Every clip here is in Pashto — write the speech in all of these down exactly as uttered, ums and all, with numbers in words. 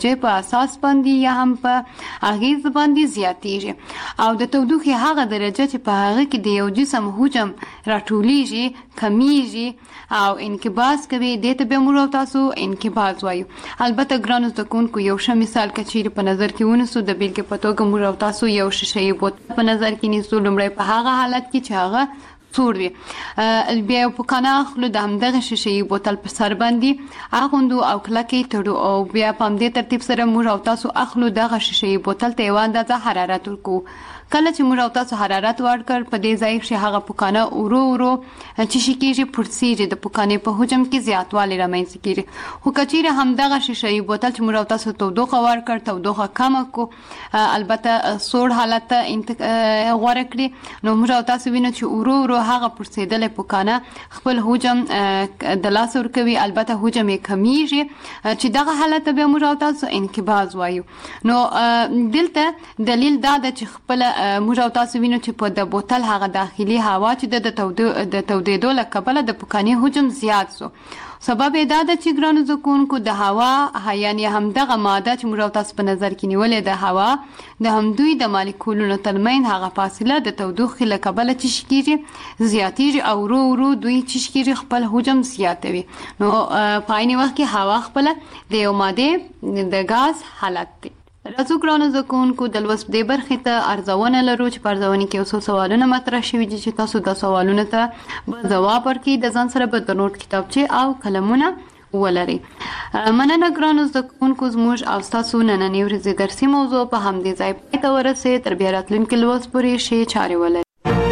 چې په اساس باندې یا هم په اغیز باندې زیاتیږي او د تودوخې هغه درجه چې په هغه کې د یو جسم حجم راټولیږي کمیږي او انقباض کوي دې ته به موږ تاسو انقباض وایو. البته ګرانو زده کوونکو یو ښه مثال کچیر په نظر کې ونیسو د بیلګې په توګه موږ تاسو یو شیشې بوتل په نظر کې نیسو. لومړی په هغه حالت کې چې هغه سور وي بیا په کانا خلو د همدغه شیشې بوتل په سر باندې اغوندو او کلکې تړو او بیا په همدې ترتیب سره موږ او تاسو اخلو دغه شیشې بوتل ته یو اندازه حرارت ورکو. کله چې موږ او تاسو حرارت ورکړ په دې ځای کې هغه پکانه ورو ورو چې شي کېږي پرسیږي د پکانې په حجم کې زیاتوالی رامنځته کېږي. خو کچیرې همدغه شیشې بوتل چې موږ او تاسو تودوخه ورکړ تودوخه کمه کو البته سوړ حالت ته غوره کړي نو موږ او تاسو وینو چې ورو ورو هغه پرسیدلې پکانه خپل حجم د لاس ورکوي البته حجم یې کمیږي چې دغه حالت به موږ او تاسو انقباض وایو. نو دلته دلیل دا ده چې خپل موږ او تاسو وینو چې په د بوتل هغه داخلي هوا چې د تودو د تودېدو له کبله د پکانې حجم زیات سو. سبب دا ده چې ګرانو زده کوونکو د هوا یعنی همدغه ماده چې موږ او تاسو په نظر کې نیولې د هوا د همدوی د مالیکولونو ترمنځ هغه فاصله د تودوخې له کبله چې کېږي زیاتېږي او ورو ورو دوی چې کېږي خپل حجم زیاتوي. نو په عین وخت کې هوا خپل د یو ماده د غاز حالت دی. راځو ګرانو زده کوونکو د لوست دې برخې ته ارزونه لرو چې په ارزونه کې یو څو سوالونه مطرح شوي دي چې تاسو د سوالونو ته ځواب ورکړئ. د ځان سره به د نوٹ کتابچې او قلمونه ولري. مننه ګرانو زده کوونکو زموږ او ستاسو نننۍ ورځې درسي موضوع په همدې ځای پای ته ورسېد. تر بیا راتلونکي لوست پورې ښې چارې ولرئ.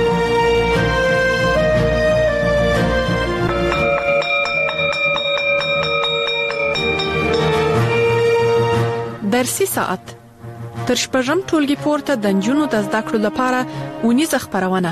درسي ساعت تر شپږم ټولګي پورته د نجونو د زده کړو لپاره ونیزه خبرونه.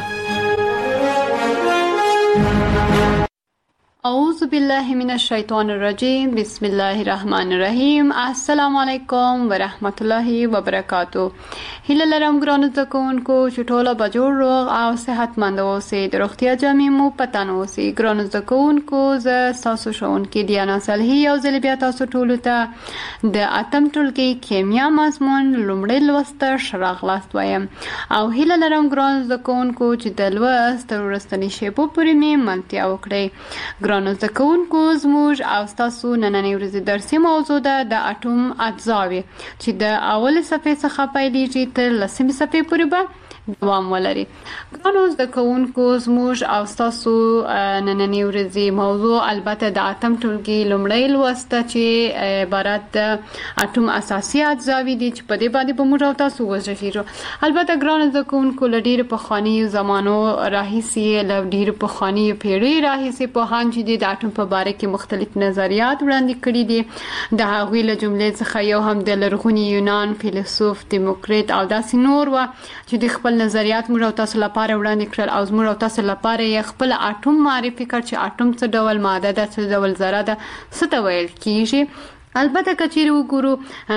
اعوذ بالله من الشیطان الرجیم بسم الله الرحمن الرحیم. السلام علیکم ورحمت الله وبرکاتو. هیله لرم ګرانو زده کوونکو چې ټوله به جوړ روغ او صحتمند اوسئ. د روغتیا جامې مو په تن اوسئ. ګرانو زده کوونکو زه ستاسو ښوونکې دیانا صالحي یو ځل بیا تاسو ټولو ته د اتم ټولګي کیمیا مضمون لومړی لوست ته ښه راغلاست وایم او هیله لرم ګرانو زده کوونکو چې د لوست تر وروستنۍ شیبو پورې مې ملتیا وکړئ. ګرانو زده کوونکو زموږ او ستاسو نننۍ ورځې درسي موضوع ده د اټوم اجزاوې چې د اولې صفحې څخه پیلېږي تر لسمې صفحې پورې به دوام ولري. ګرانو زده کوونکو زموږ او ستاسو نننۍ ورځې موضوع البته د اتم ټولګي لومړی لوست چې عبارت د اټوم اساسي اجزاوې دي چې په دې باندې به موږ او تاسو وغږېږو. البته ګرانو زده کوونکو له ډېرو پخوانیو زمانو راهیسې له ډېرو پخوانیو پیړیو راهیسې پوهان چې دي د اټوم په باره کې مختلف نظریات وړاندې کړي دي. د هغوی له جملې څخه یو هم د لرغوني یونان فیلسوف دیموکریت او داسې نور وه چې د خپل نظریات موږ او تاسو لپاره وړاندې کړل او موږ او تاسو لپاره یې خپل اټوم معرفي کړ چې اټوم څه ډول ماده ده څه ډول ذره ده څه ته ویل کیږي. البته کچيري وګورو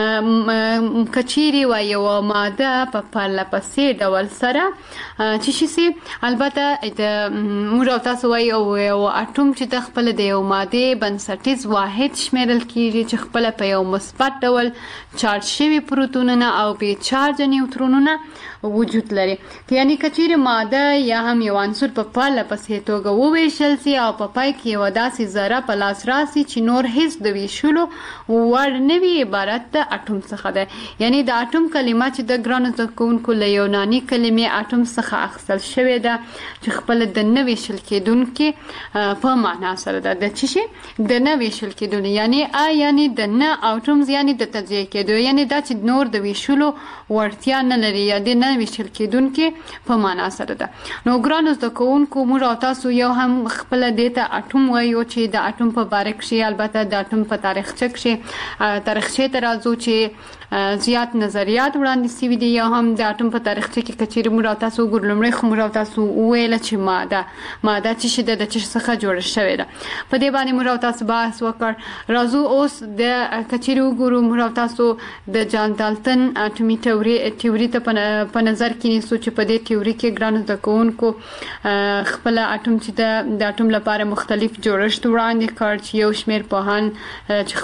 کچيري و یو ماده په پرله پسې ډول سره چې شي البته د موږ تاسو وایي او یو اټوم چې د خپل د یو ماده بنسټیز واحد شمیرل کیږي چې خپل په یو مثبت ډول چارج شوی پروتونونه او بې چارج نیوترونونه وجود لري. یعنی کچيري ماده یا هم یو عنصر په پرله پسې توګه وویشل سي او په پای کې یو داسې ذره په لاس راسي چې نور هیڅ د ویشلو وړ نه وي عبارت د اټوم څخه ده. یعنی د اټوم کلمه چې د ګرانو زده کوونکو له یوناني کلمې اټوم څخه اخیستل شوې ده چې خپل د نه ویشل کېدونکي په معنا سره ده. د څه شي د نه ویشل کېدونکي یعنی ا یعنی د نه اټومز یعنی د تجزیه کېدو یعنی دا چې نور د ویشلو وړتیا نه لري یا د نه ویشل کېدونکي په معنا سره ده. نو ګرانو زده کوونکو موږ او تاسو یو هم خپل دته اټوم وایو چې د اټوم په باره کې البته د اټوم په تاریخچه کې تاریخچه ته راځو چې زیات نظریات وړاندې شوي دي یا هم د اټوم په تاریخچه کې کچېرې موږ تاسو ګور لومړی خو موږ تاسو وویل چې ماده ماده چې شي د څه څخه جوړه شوې ده. په دې باندې موږ تاسو بحث وکړ. راځو اوس د کچېرې وګورو موږ تاسو د جان دالټن اټومي تیوري تیوري ته په نظر کې نیسو چې په دې تیوري کې ګرانو زده کوونکو خپل اټوم چې د اټوم لپاره مختلف جوړښت وړاندې کړ چې یو شمېر پوهان چې خپل جان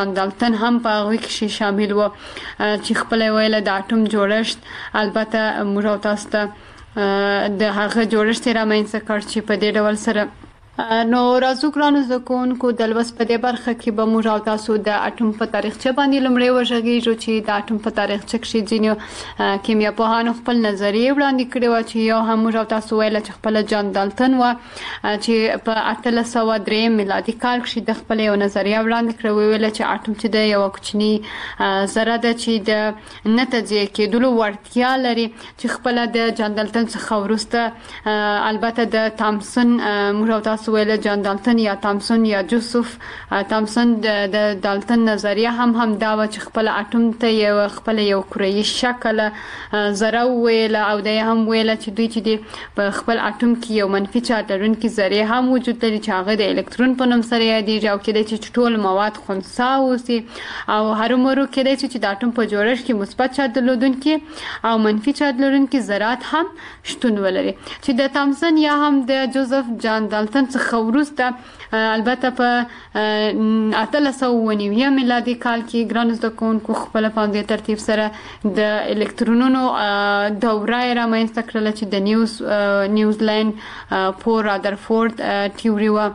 جان دالټن هم په هغه کې شامل و چې خپل ویله د اټوم جوړښت البته موږ او تاسو ته د هغه جوړښت رامنځته کړ چې په دې ډول سره نو راځو ګرانو زده کوونکو د لوست په دې برخه کې به موږ او تاسو د اټوم په تاریخچه باندې لومړی وژغېږو چې د اټوم په تاریخچه کې ځینې کیمیاپوهانو خپل نظریې وړاندې کړې وه چې یو هم موږ او تاسو ویله چې خپله جان دالټن وه چې په اتلس سوه درېیم میلادي کال کې د خپله یو نظریه وړاندې کړه ویله چې اټوم چې د یوه کوچني ذره ده چې د نه تجزیه کېدلو وړتیا لري چې خپله د جان دالټن څخه وروسته البته د تامسن موږ او تاسو ویله جان دالټن یا تامسن یا جوزف تامسن د دالټن نظریه هم هم دا و چې خپل اټوم ته یو خپل یو کروي شکل ذره ویله او د هم ویله چې دوی چې دی په خپل اټوم کې یو منفي چارج لرونکي ذرې هم وجود لري چې هغه د الکترون په نوم سره یادېږي او کېدای چې ټول مواد خنثی اوسي او هرومرو کېدای چې د اټوم په جوړښت کې مثبت چارج درلودونکي او منفي چارج لرونکي ذرات هم شتون ولري چې د تامسن یا هم د جوزف جان دالټن څخه وروسته البته په اتلس سوه نوي میلادي کال کې ګرانو زده کوونکو خپله په همدې ترتیب سره د الکترونونو دوره یې رامنځته کړله چې د نیوز نیوزلینډ پور رادرفورد تیوري وه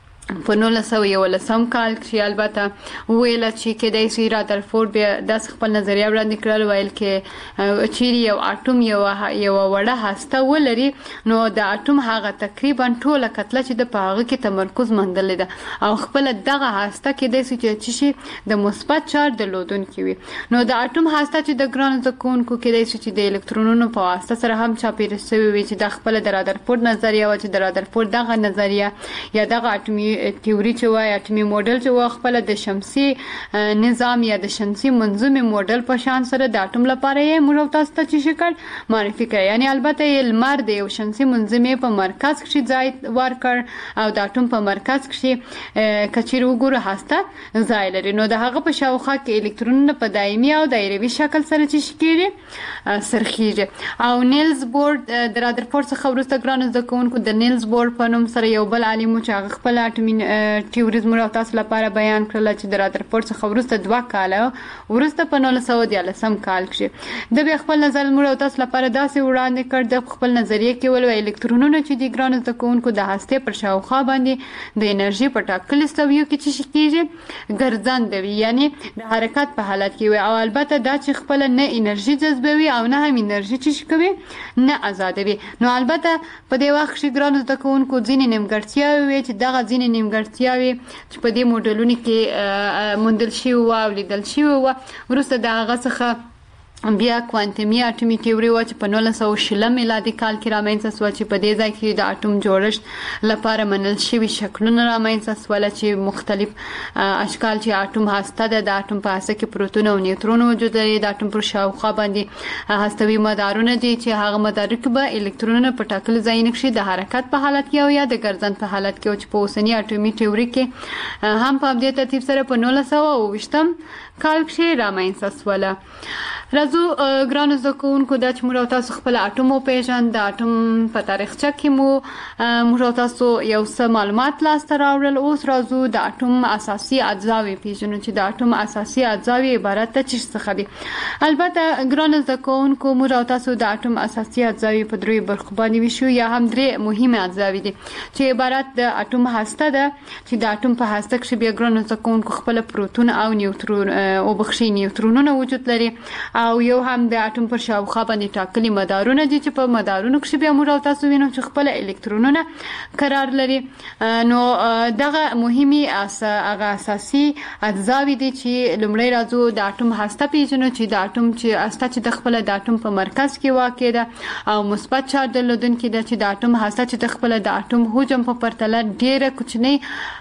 په نولس سوه یولسم کال کې البته ویله چې کېدای شي رادرفورد بیا داسې خپل نظریه وړاندې کړل ویل کې چیرې یو اټوم یوه یوه وړه هسته ولري نو د اټوم هغه تقریبا ټوله کتله چې د په هغه کې تمرکز موندلې ده او خپله دغه هسته کېدای شي چې شي د مثبت چارج درلودونکي وي نو د اټوم هسته چې د ګرانو زده کوونکو کېدای شي چې د الکترونونو په واسطه سره هم چاپېره شوې وي چې دا خپله د رادرفورد نظریه وه چې د رادرفورد دغه نظریه یا دغه اټومي تیوري چې وایي اټومي موډل چې وایي خپله د شمسي نظام یا د شمسي منظومې موډل په شان سره د اټوم لپاره یې موږ او تاسو ته چې شکل معرفي کړی یعنې البته یې لمر د یو شمسي منظومې په مرکز کښې ځای ورکړ او د اټوم په مرکز کښې که چیرې وګورو هسته ځای لري نو د هغه په شاوخوا کې الکترونونه په دایمي او دایروي شکل سره چې کېږي سرخیږي او نیلز بورډ د رادرفورد څخه وروسته ګرانو زده کوونکو د نیلز بورډ په نوم سره یو بل عالم و چې هغه خپل اټومي تیوري زموږ او تاسو لپاره بیان کړله چې د رادرفورد څخه وروسته دوه کاله وروسته په نولس سوه دیارلسم کال کښې د بیا خپل نظر زموږ او تاسو لپاره داسې وړاندې کړ د خپل نظریه کې ول الکترونونه چې د ګرانو زده کوونکو د هستې پر شاوخوا باندې د انرژي په ټاکلي سویو کې چې کېږي ګرځنده وي یعنې د حرکت په حالت کې وي او البته دا چې خپله نه انرژي جذبوي او نه هم انرژي چې کوي نه آزادوي نو البته په دې وخت کې ګرانو زده کوونکو ځینې نیمګړتیاوې وي چې دغه ځینې نیمګړتیاوې چې په دې موډلونو کې موندل شوي وه او لیدل شوي وه وروسته د هغه څخه بیا کوانتمي اټومي تیوري وه چې په نولس سوه شلم میلادي کال کې رامنځته سوه چې په دې ځای کې د اټوم جوړښت لپاره منل شوي شکلونه رامنځته سوله چې مختلف اشکال چې اټوم هسته ده د اټوم په هسته کې پروتون او نیوترون وجود لري د اټوم پر شاوخوا باندې هستوي مدارونه دي چې هغه مدارو کې به الکترونونه په ټاکلو ځایونو کښې د حرکت په حالت کې او یا د ګرځند په حالت کې چې په اوسني اټومي تیوري کې هم په همدې ترتیب سره په نولس سوه اوویشتم کال کښې رامنځته سوله راځو ګرانو زده کوونکو دا چې موږ او تاسو خپل اټوم وپېژند د اټوم په تاریخچه کې مو موږ او تاسو یو څه معلومات لاسته راوړل اوس راځو د اټوم اساسي اجزاوې پېژنو چې د اټوم اساسي اجزاوې عبارت ته څه څخه دي البته ګرانو زده کوونکو موږ او تاسو د اټوم اساسي اجزاوې په دریو برخو باندې ویشو یا هم درې مهمه اجزاوې دي چې عبارت د اټوم هسته ده چې د اټوم په هسته کښې بیا ګرانو زده کوونکو خپل پروتون او نیوترون او بخښي نیوترونونه وجود لري او یو هم د اټوم پر شاوخوا باندې ټاکلي مدارونه دي چې په مدارونو کښې بیا موږ او تاسو وینو چې خپل الکترونونه قرار لري نو دغه مهمې هغه اساسي اجزاوې دي چې لومړی راځو د اټوم هسته پېژنو چې د اټوم چې هسته چې د خپله د اټوم په مرکز کې واقع ده او مثبت چارج درلودونکې ده چې د اټوم هسته چې د خپله د اټوم حجم په پرتله ډېره کوچنۍ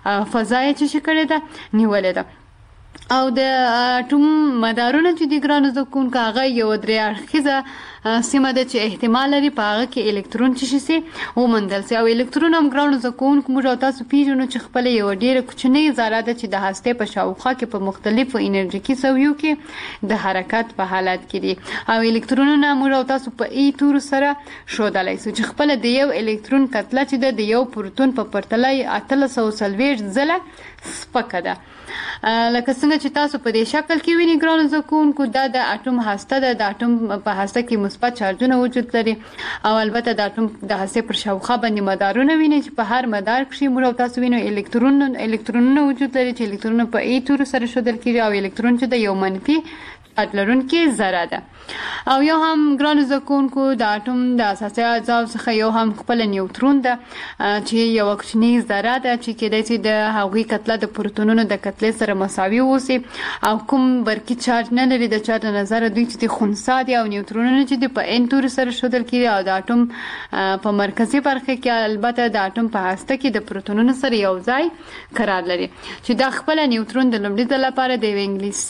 فضا یې چې کړې ده نیولې ده او د اټوم مدارونه چې د ګرانو زده کوونکو هغه یو درې اړخیزه سیمه ده چې احتمال لري په هغه کې الکترون چې شي وموندل شي او الکترون هم ګرانو زده کوونکو موږ او تاسو پېژنو چې خپله یوه ډېره کوچنۍ ذره ده چې د هستې په شاوخوا کې په مختلفو انرژیکي سویو کې د حرکت په حالت کې دي او الکترونونه موږ او تاسو په ای تورو سره ښودلی شو چې خپله د یو الکترون کتله چې ده د یو پروتون په پرتله اتلس سوه څلوېښت ځله سپکه ده لکه څنګه چې تاسو په دې شکل کې وینئ ګرانو زده کوونکو دا د اټوم هسته ده. د اټوم په هسته کې مثبت چارجونه وجود لري او البته د اټوم د هسته پر شاوخوا باندې مدارونه وینئ چې په هر مدار کې موږ او تاسو وینو الکترون الکترونونه وجود لري چې الکترونونه په ای تور سره ښودل کیږي او الکترون چې د یو منفي چارج لرونکي ذره ده. او یو هم ګرانو زده کوونکو د اټوم د اساسي اجزاو څخه یو هم خپل نیوترون ده چې یو کوچنی ذره ده چې کېدای شي د هغوی کتله د پروتونونو د کتلې سره مساوي اوسي او کوم برقي چارج نه لري د چارج نظر دوی چې د خنثی دي او نیوترونونه چې د په ان تور سره ښودل کیږي او د اټوم په مرکزي برخه کې البته د اټوم په هسته کې د پروتونونو سره یو ځای قرار لري چې د خپل نیوترون د لومړي ځل لپاره د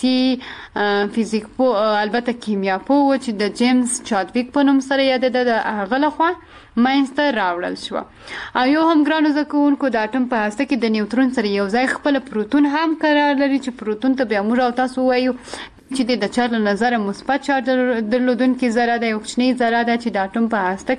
انګلیسي فزیک پو البته کیمیا پو چې د جیمز چادویک په نوم سره یادېده د هغه لخوا منځته راوړل شو. او یو هم ګرانو زده کوونکو د اټوم په هسته کې د نیوترون سره یو ځای خپل پروتون هم قرار لري چې پروتون ته بیا موږ او تاسو وایو چې د چارج له نظره مثبت چارج درلودونکې ذره ده، یو کوچنۍ ذره ده چې د اټوم په هسته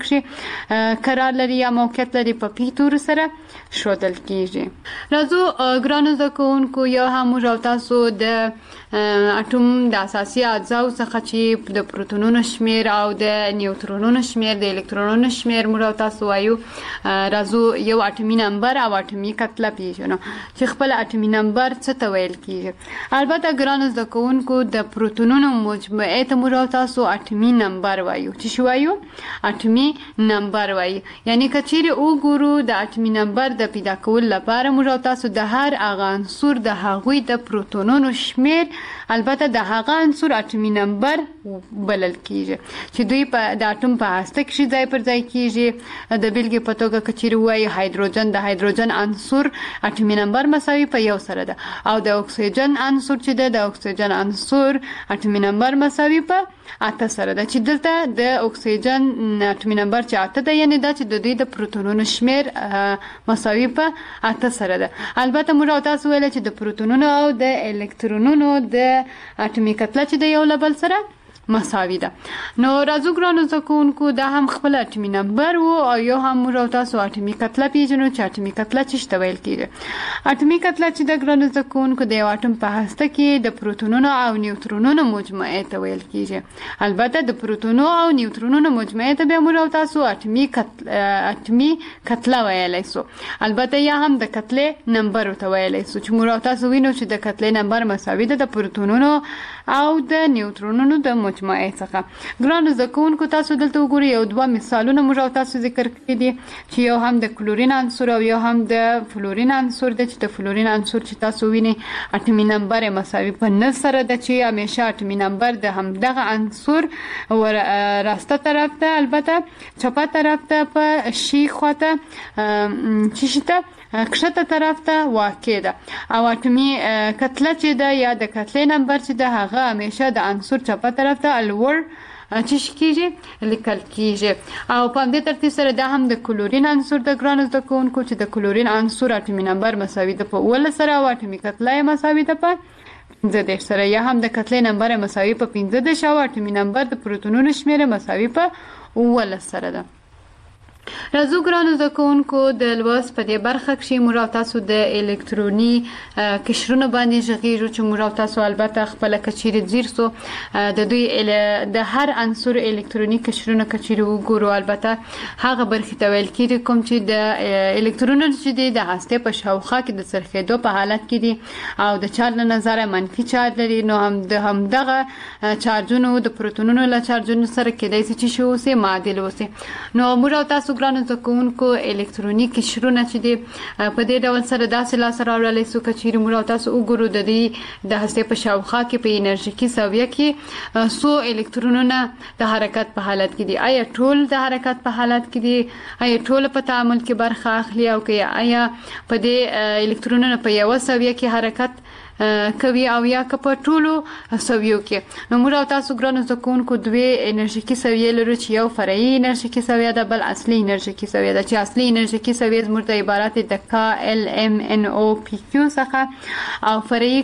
کښې قرار لري یا موقعیت لري، په پی تور سره ښودل کیږي. راځو ګرانو زده کوونکو یو هم موږ او تاسو د اټوم د اساسي اجزاو څخه چې د پروتونونو شمیر او د نیوترونونو شمیر د الکترونونو شمیر موږ او تاسو وایو. راځو یو اټومي نمبر او اټومي کتله پیژنو چې خپل اټومي نمبر څه ته ویل کیږي. البته ګرانو زده کوونکو د پروتونونو مجموعې ته موږ او تاسو اټومي نمبر وایو. چې شو وایو؟ اټومي نمبر وایو. یعنی که چیرې وګورو د اټومي نمبر د پیدا کولو لپاره موږ او تاسو د هر هغه عنصر د هغوی د پروتونونو شمیر البته د هغه عنصر اټومي نمبر بلل کیږي چې دوی په د اټوم په هسته کې ځای پر ځای کیږي. د بیلګې په توګه که چیرې وایي هایدروجن د هایدروجن عنصر اټومي نمبر مساوي په یو سره ده او د اکسیجن عنصر چې ده د اکسیجن عنصر اټومي نمبر مساوي په اته سره ده، چې دلته د اکسیجن اټومي نمبر چې اته ده یعنی دا چې د دوی د پروتونونو شمیر مساوي په اته سره ده. البته موږ او تاسو ویل چې د پروتونونو او د الکترونونو د اټومي کتله چې د یو له بل سره مساوي ده. نو راځو ګرانو زده کوونکو دا هم خپل اټومي نمبر و او یو هم موږ او تاسو اټومي کتله پیژنو چې اټومي کتله څه ته ویل کیږي. اټومي کتله چې د ګرانو زده کوونکو د یو اټوم په هسته کې د پروتونونو او نیوترونونو مجموعې ته ویل کیږي. البته د پروتونونو او نیوترونونو مجموعې ته بیا موږ او تاسو اټومي کتله اټومي کتله ویلای سو. البته یا هم د کتلې نمبر ته ویلای سو چې موږ او تاسو وینو چې د کتلې نمبر مساوي ده د پروتونونو او د نیوترونونو د مجموعې څخه. ګرانو زده کوونکو تاسو دلته وګورئ یو دوه مثالونه موږ او تاسو ذکر کړي دي چې یو هم د کلورین عنصر او یو هم د فلورین عنصر ده چې د فلورین عنصر چې تاسو وینئ اټومي نمبر یې مساوي په نه سره ده چې همیشه اټومي نمبر د همدغه عنصر راسته طرف ته البته چپه طرف ته په شي خواته چې شته کښته طرف ته واقع ده او اټومي کتله چې ده یا د کتلې نمبر چې ده هغه همیشه د عنصر چپه طرف ته الور چې کیږي لیکل کیږي. او په همدې ترتیب سره دا هم د کلورین عنصر د ګرانو زده کوونکو چې د کلورین عنصر اټومي نمبر مساوي ده په اوولس سره او اټومي کتله یې مساوي ده په پنځه دېرش سره، یا هم د کتلې نمبر یې مساوي په پنځه دېرش او اټومي نمبر د پروتونونو شمیر یې مساوي په اوولس سره ده. راځو ګرانو زده کوونکو د لوست په دې برخه کې موږ او تاسو د الکتروني قشرونو باندې غږیږو چې موږ او تاسو البته خپل کچيري ځیر سو د دوی د هر عنصر الکتروني قشرونو کچيري وګورو. البته هغه برخه ته ویل کېږي کوم چې د الکترونونو چې د هسته په شاوخوا کې د څرخېدو په حالت کې دي او د چارج له نظره منفي چارج لري. نو هم د همدغه چارجونو د پروتونونو له چارجونو سره کېدای شي چې شو سي معادل وسی. نو موږ او تاسو ګرانو زده کوونکو الکتروني قشرونه چې دي په دې ډول سره داسې لاسته راوړلی سو که چیرې موږ او تاسو وګورو د دې د هستې په شاوخوا کې په انرژیکي زاویه کې څو الکترونونه د حرکت په حالت کې دي. آیا ټول د حرکت په حالت کې دي؟ آیا ټول په تعامل کې برخه اخلي او که آیا په دې الکترونونو په یوه زاویه کې حرکت کوي او یا که په ټولو سویو کې؟ نو موږ او تاسو ګرانو زده کوونکو دوی انرژیکي سویې لرو چې یو فرعي انرژیکي سویه ده بل اصلي انرژیکي سویه ده چې اصلي انرژیکي سویه زموږ د عبارت د کا ال ام ان او پی کیو څخه او فرعي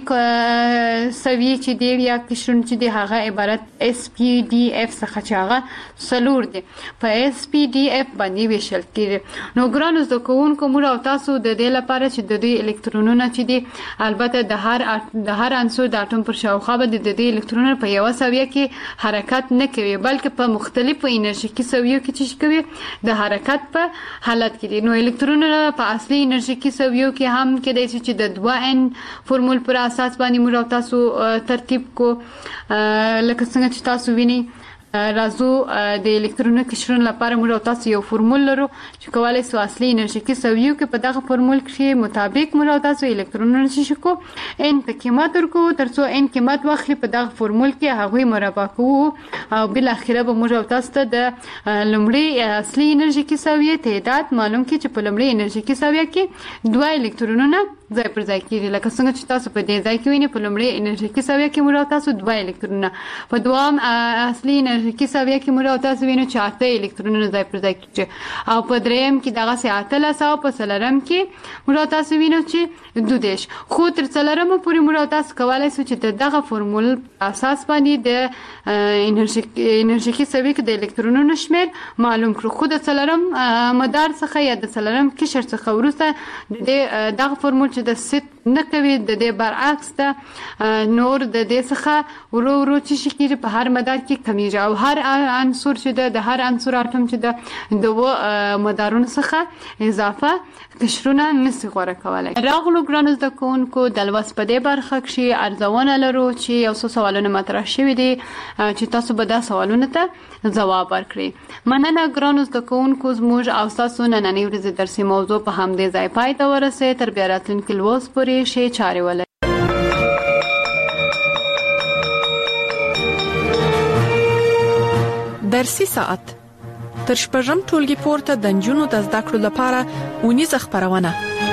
سویې چې دی یا قشرونه چې دی هغه عبارت اس پی ډي اف څخه چې هغه څلور دی په اس پی ډي اف باندې ویشل کېږي. نو ګرانو زده کوونکو موږ او تاسو د دې لپاره چې د دوی الکترونونه چې دی البته د هر هر د هر عنصر د اټوم پر شاوخوا باندې د دې الکترونونو په یو سویه کې حرکت نه کوي بلکې په مختلفو انرژیکي سویو کې چې کوي د حرکت په حالت کې دي. نو الکترونونه په اصلي انرژیکي سویو کې هم کېدای شي چې د دوه ان فورمول پر اساس باندې موږ تاسو ترتیب کو لکه څنګه چې تاسو وینئ. راځو د الکترونونو قشرونو لپاره موږ تاسو یو فورمول لرو چې کولای شو اصلي انرژیکي سویو کې په دغه فورمول کې مطابق موږ تاسو الکترونونه شي کو ان په قیمت ورکو ترڅو ان قیمت واخلي په دغه فورمول کې هغه مربع کوو او بل اخره به موږ تاسو ته د لومړي اصلي انرژیکي سویه تعداد معلوم کړي چې په لومړي انرژیکي سویه کې دوه الکترونونه ځای پر ځای کیږي لکه څنګه چې تاسو په دې ځای کې وینئ په لومړي انرژیکي سویه کې موږ تاسو دوه الکترونونه په دوام اصلي انرژیکي سویه کې موږ تاسو وینئ چې اته الکترونونه ځای پر ځای کیږي او په دریم کې دغه سي اتلس او په څلورم کې موږ تاسو وینئ چې دوه دیش خو تر څلورم پورې موږ تاسو کولای شو چې دغه فورمول اساس باندې د انرژیکي انرژیکي سویه کې د الکترونونو شمیر معلوم کړو. خو د څلورم مدار څخه یا د څلورم قشر څخه وروسته د دغه فورمول چې د ست نه کوي د دې برعکس د نور د دې څخه ورو ورو چې شي کېږي په هر مدار کې کمیږي او هر عنصر چې د هر عنصر اټوم چې د د مدارونو څخه اضافه قشرونه نشي غوره کولای. راغلو ګرانو زده کوونکو د لوست په دې برخه کې ارزونه لرو چې یو څو سوالونه مطرح شوي دي چې تاسو به دا سوالونه ته ځواب ورکړئ. مننه ګرانو زده کوونکو زموږ او تاسو نننۍ ورځې درسي موضوع په همدې ځای پای ته ورسېد. تر بیا راتلونکي لوست پورې شی چارې ولرئ. درسي ساعت تر شپږم ټولګي پورته د نجونو د زده کړو لپاره ونیزه خبرونه.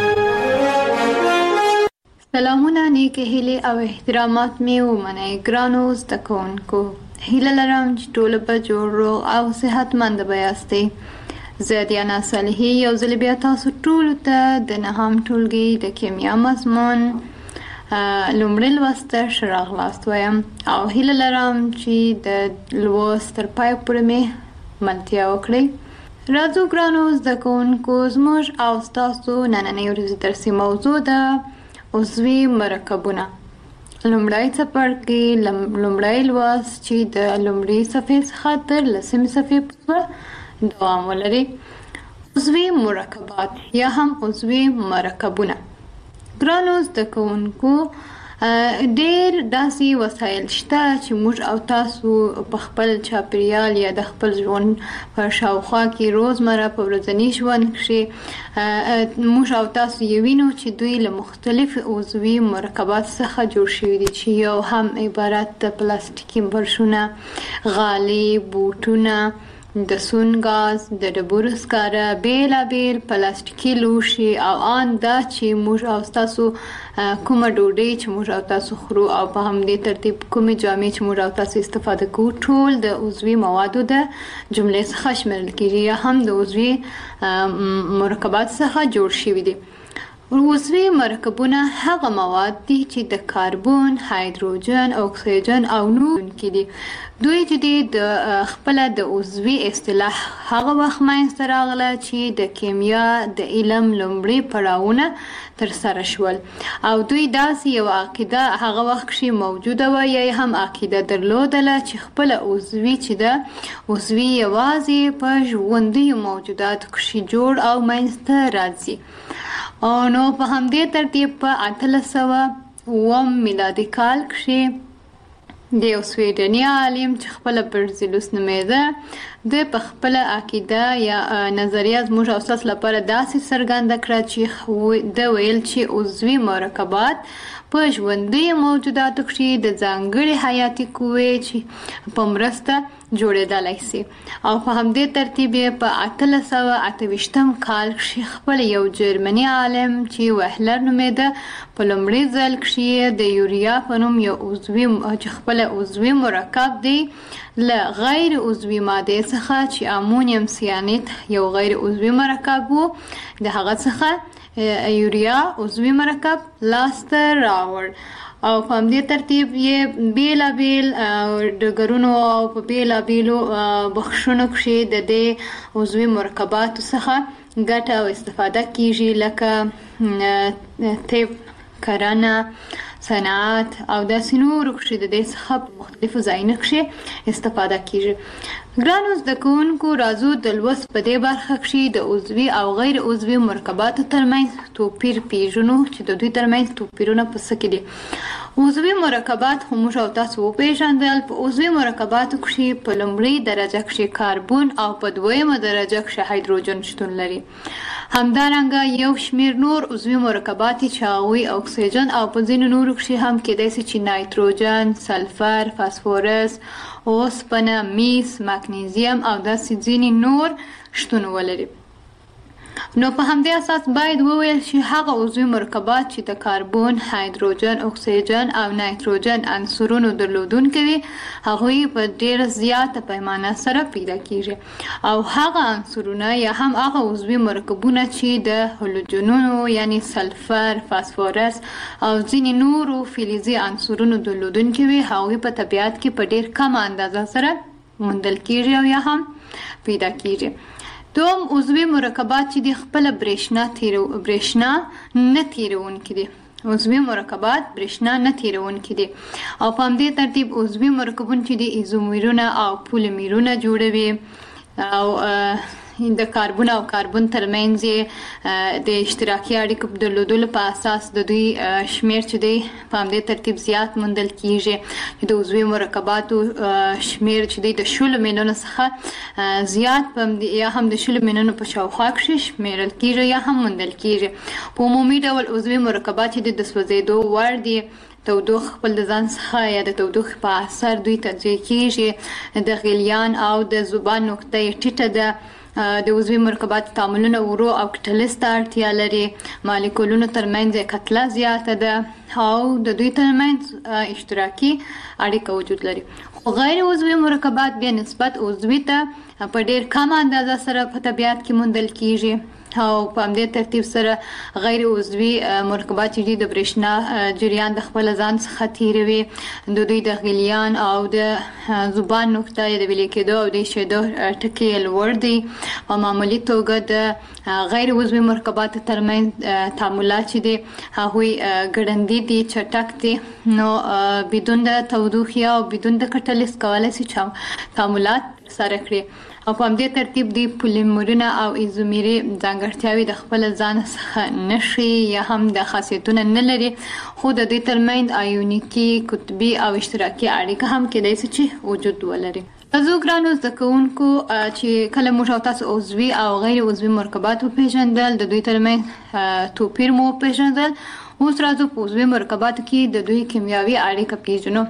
سلامونه، نیکه هیلې او احترامات مې ومنئ ګرانو زده کوونکو. هیله لرم چې ټول به جوړ روغ او صحتمند به یاستئ. زه دیانا صالحي یو ځل بیا تاسو ټولو ته د نهم ټولګي د کیمیا مضمون لومړی لوست ته ښه راغلاست وایم او هیله لرم چې د لوست تر پای پورې مې ملتیا وکړئ. راځو ګرانو زده کوونکو زموږ او ستاسو نننۍ ورځې درسي موضوع ده عضوي مرکبونه. لومړی څپرکي لومړی لوست چې د لومړۍ صفحې څخه تر لسمې صفحې پورې دوام ولري. عضوي مرکبات یا هم عضوي مرکبونه. ګرانو زده کوونکو ډېر داسې وسایل شته چې موږ او تاسو په خپل چاپیریال یا د خپل ژوند په شاوخوا کې روزمره په ورځني ژوند کې موږ او تاسو یې وینو چې دوی له مختلفو عضوي مرکبات څخه جوړ شوي دي چې یو هم عبارت د پلاستیکي برشونه، غالۍ، بوټونه، د سون غاز، د ډبرو سکاره، بیلابیل پلاستیکي لوښي او ان دا چې موږ او تاسو کومه ډوډۍ چې موږ او تاسو خورو او په همدې ترتیب کومې جامې چې موږ او تاسو استفاده کوو ټول د عضوي موادو د جملې څخه شمیرل کېږي یا هم د عضوي مرکبات څخه جوړ شوي دي. عضوي مرکبونه هغه مواد دي چې د کاربن، هایدروجن، اکسیجن او نور کې دي. دوی چې د خپل د عضوي اصطلاح هغه وخت منځته راغله چې د کیمیا د علم لومړي پړاوونه تر سره شول او دوی داسې یو عقیده هغه وخت کې موجوده و یا هم عقیده درلودله چې خپل عضوي چې د عضوي یوازې په ژوندي موجوداتو کې جوړ او منځته راځي. او نو په همدې ترتیب په اتلس سوه اووم میلادي کال کې د یو سویډني عالم چې خپله برزیلوس نومېده د په خپله عقیده یا نظریه زموږ او ستاسو لپاره داسې څرګنده کړه چې د ویل چې عضوي مرکبات په ژوندي موجوداتو کې د ځانګړي حیاتي قوې چې په مرسته جوړېدلی سي. او په همدې ترتیب یې په اتلس سوه اته ویشتم کال کې خپل یو جرمني عالم چې وهلر نومېده په لومړي ځل کې د یوریا په نوم یو عضوي چې خپل عضوي مرکب دی له غیر عضوي مادې څخه چې امونیم سیانید یو غیر عضوي مرکب و د هغه څخه یوریا عضوي مرکب لاسته راوړ. او په همدې ترتیب یې بیلابیل ډګرونو او په بیلابیلو بخشونو کې د دې عضوي مرکباتو څخه ګټه او استفاده کیږي لکه طب، کرنه، صنعت او داسې نورو کښې د دې څخه په مختلفو ځایونو کښې استفاده کیږي. ګرانو زده کوونکو، راځو د لوست په دې برخه کښې د عضوي او غیر عضوي مرکباتو ترمنځ توپیر پیژنو چې د دوی ترمنځ توپیرونه په څه کې دي. عضوي مرکبات خو موږ او تاسو وپېژندل. په عضوي مرکباتو کښې په لومړۍ درجه کښې کاربن او په دویمه درجه کښې هایدروجن شتون لري. همدارنګه یو شمېر نور عضوي مرکبات چې هغوی اکسیجن او په ځینو نورو کښې هم کېدای شي چې نایتروجن، سلفر، فاسفورس، اوسپنه، میس، مګنیزیم او داسې ځینې نور شتون ولري. نو په همدې اساس باید وویل شي هغه عضوي مرکبات چې د کاربن، هایدروجن، اکسیجن او نایتروجن عنصرونو درلودونکي وي هغوی په ډېره زیاته پیمانه سره پیدا کیږي، او هغه عنصرونه یا هم هغه عضوي مرکبونه چې د هالوجنونو یعنی سلفر، فاسفورس او ځینې نورو فلزي عنصرونو درلودونکي وي هغوی په طبیعت کې په ډېر کم اندازه سره موندل کیږي او یا هم پیدا کیږي. دوم عضوي مرکبات چې د خپل برېښنا تیرو برېښنا نه تیرونکي دي. عضوي مرکبات برېښنا نه تیرونکي دي او په همدې ترتیب عضوي مرکبونه چې د ایزومرونه او پولیمرونه جوړوي او د کاربن او کاربن ترمنځ د اشتراکي اړیکو درلودلو په اساس د دوی شمیر چې دی په همدې ترتیب زیات موندل کیږي. د عضوي مرکباتو شمیر چې دی د شلو میلیونو څخه زیات په یا هم د شلو میلیونو په شاوخوا کښې شمیرل کیږي یا هم موندل کیږي. په عمومي ډول عضوي مرکبات چې د سوځېدو وړ دي تودوخه خپل د ځان څخه یا د تودوخې په اثر دوی تجزیه کیږي. د غلیان او د ذوبان نقطه یې ټیټه ده. د عضوي مرکباتو تعاملونه ورو او کټلیز ته اړتیا لري. مالیکولونو ترمنځ یې کتله زیاته ده او د دوی ترمنځ اشتراکي اړیکه وجود لري. خو غیر عضوي مرکبات بیا نسبت عضوي ته په ډېر کم اندازه سره په طبیعت کې موندل کیږي او په همدې ترتیب سره غیر عضوي مرکبات چې د برېښنا جریان د خپل ځان څخه تیروي. د دوی د غلیان او د ذوبان نقطه یې د ویلې کېدو او د ایشېدو ټکي یې لوړ دي. په معمولي توګه د غیر عضوي مرکباتو ترمنځ تعاملات چې دي هغوی ګړندي دي، چټک دي، نو بدون د تودوخې او بدون د کټلیز کولی شي تعاملات سره کړي او په همدې ترتیب دوی پولیمرونه او ایزومري ځانګړتیاوې د خپل ځان څخه نشي یا هم د خاصیتونه نه لري، خو د دوی ترمنځ آیونیکي، قطبي او اشتراکي اړیکه هم کېدای شي چې وجود ولري. زه ګرانو زده کوونکو چې کله موږ او تاسو عضوي او غیر عضوي مرکبات وپېژندل، د دوی ترمنځ توپیر مو وپېژندل، اوس راځو په عضوي مرکباتو کې د دوی کیمیاوي اړیکه پیژنو.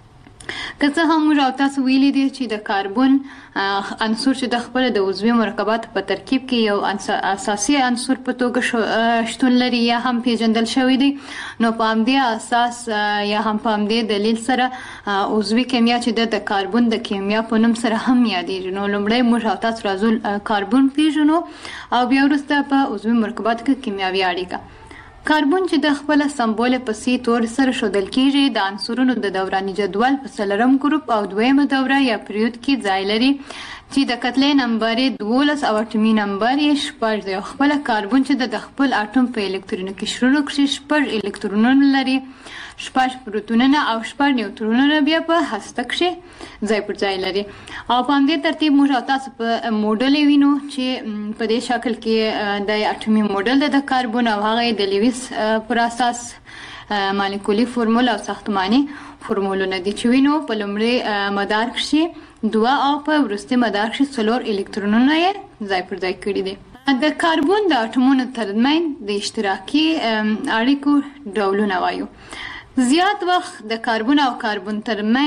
که څه هم موږ او تاسو ویلي دي چې د کاربن عنصر چې د خپل د عضوي مرکباتو په ترکیب کې یو اساسي عنصر په توګه شتون لري یا هم پیژندل شوی دی، نو په همدې اساس یا هم په همدې دلیل سره عضوي کیمیا چې د کاربن د کیمیا په نوم سره هم یادېږي. نو لومړی موږ او تاسو راځو کاربن پیژنو او بیا وروسته په عضوي مرکباتو کې کیمیاوي اړیکه. کاربن چې د خپل سمبول په سی تور سره ښودل کیږي د عنصرونو د دوراني جدول په څلورم ګروپ او دویمه دوره یا پریود کې ځای لري چې د کتلې نمبر یې دولس او اټومي نمبر یې شپږ دی. خپل کاربن چې د خپل اټوم په الکتروني قشرونو کښې شپږ الکترونونه لري، شپږ پروتونونه او شپږ نیوټرونونه بیا په هسته کښې ځای پر ځای لري. او په همدې ترتیب موږ او تاسو په موډل وینو چې په دې شکل کې د اټومي موډل د کاربن او هغه د لیویس پر اساس مالیکولي فرمول او ساختماني فرمولونه دي چې وینو په لومړي مدار کښې دوه او په وروستي مدار کښې څلور الکترونونه یې ځای پر ځای کړي دي. د کاربن د اټومونو ترمنځ د اشتراکي اړیکو ډولونه وایو. زیات وخت د کاربن او کاربن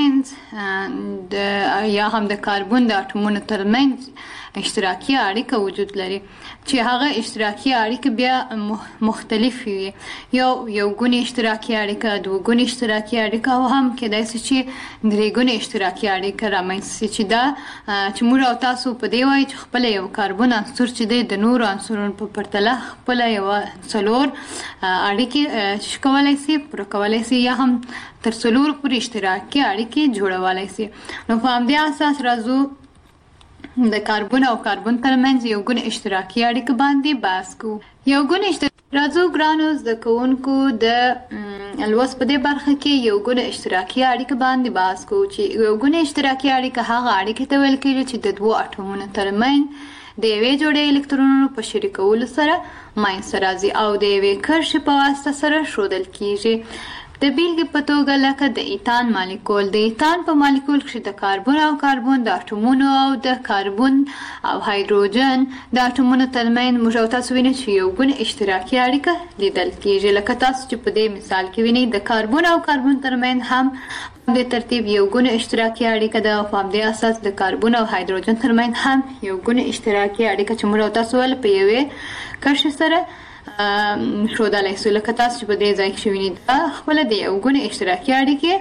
ترمنځ یا هم د کاربن د اټومونو ترمنځ اشتراکي اړیکه وجود لري چې هغه اشتراکي اړیکه بیا مختلف وي، یو یو ګونې اشتراکي اړیکه، دوه ګونې اشتراکي اړیکه او هم کېدای شي چې درې ګونې اشتراکي اړیکه رامنځته شي چې دا چې موږ او تاسو په دې وایو چې خپله یو کاربن عنصر چې دی د نورو عنصرونو په پرتله خپله یوه څلور اړیکې کولی شي پوره کولی شي یا هم تر څلورو پورې اشتراکي اړیکې جوړولی شي. نو په همدې اساس راځو د کاربن او کاربن ترمنځ یو ګونه اشتراکي اړیکه باندې بحث کوو. یو ګونه اشتراکي راځو ګرانو زده کوونکو د لوست په دې برخه کې یو ګونه اشتراکي اړیکه باندې بحث کوو چې یو ګونه اشتراکي اړیکه هغه اړیکې ته ویل کېږي چې د دوو اټومونو ترمنځ د یوې جوړې الکترونونو په شریکولو سره منځته راځي او د یوې کرښې په واسطه سره ښودل کېږي. د بیلګې په توګه لکه د ایتان مالیکول. د ایتان په مالیکول کې د کاربن او کاربن د اټومونو او د کاربن او هایدروجن د اټومونو ترمنځ موږ او تاسو وینئ چې یو ګونه اشتراکي اړیکه لیدل کېږي. لکه تاسو چې په دې مثال کې وینئ د کاربن او کاربن ترمنځ هم د ترتیب یو ګونه اشتراکي اړیکه ده او په همدې اساس د کاربن او هایدروجن ترمنځ هم یو ګونه اشتراکي اړیکه چې موږ او تاسو ول په یوې کرښې سره ښودلی سو. لکه تاسو چې په دې ځای کې وینئ دا خپله د یو ګونې اشتراکي